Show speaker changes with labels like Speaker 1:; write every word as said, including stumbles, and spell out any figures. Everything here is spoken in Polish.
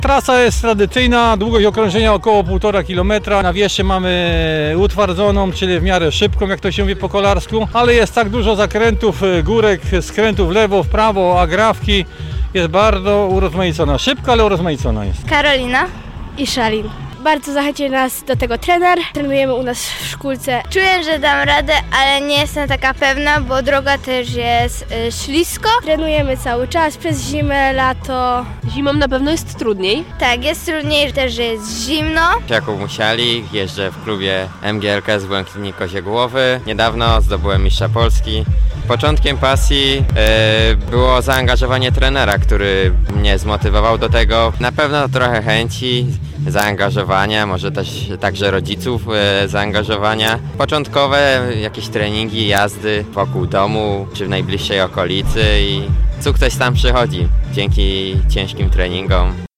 Speaker 1: Trasa jest tradycyjna, długość okrążenia około półtora kilometra. Na wierzchu mamy utwardzoną, czyli w miarę szybką, jak to się mówi po kolarsku, ale jest tak dużo zakrętów, górek, skrętów w lewo, w prawo, agrawki. Jest bardzo urozmaicona, szybka, ale urozmaicona jest.
Speaker 2: Karolina
Speaker 3: i Szalin. Bardzo zachęcił nas do tego trener. Trenujemy u nas w szkółce.
Speaker 2: Czuję, że dam radę, ale nie jestem taka pewna, bo droga też jest y, ślisko.
Speaker 3: Trenujemy cały czas, przez zimę, lato.
Speaker 4: Zimą na pewno jest trudniej.
Speaker 2: Tak, jest trudniej też, że jest zimno.
Speaker 5: Jakub Musialik, jeżdżę w klubie M G L K z Błękitni Kozie Głowy. Niedawno zdobyłem mistrza Polski. Początkiem pasji e, było zaangażowanie trenera, który mnie zmotywował do tego. Na pewno trochę chęci, zaangażowania, może też także rodziców e, zaangażowania. Początkowe jakieś treningi, jazdy wokół domu czy w najbliższej okolicy i sukces tam przychodzi dzięki ciężkim treningom.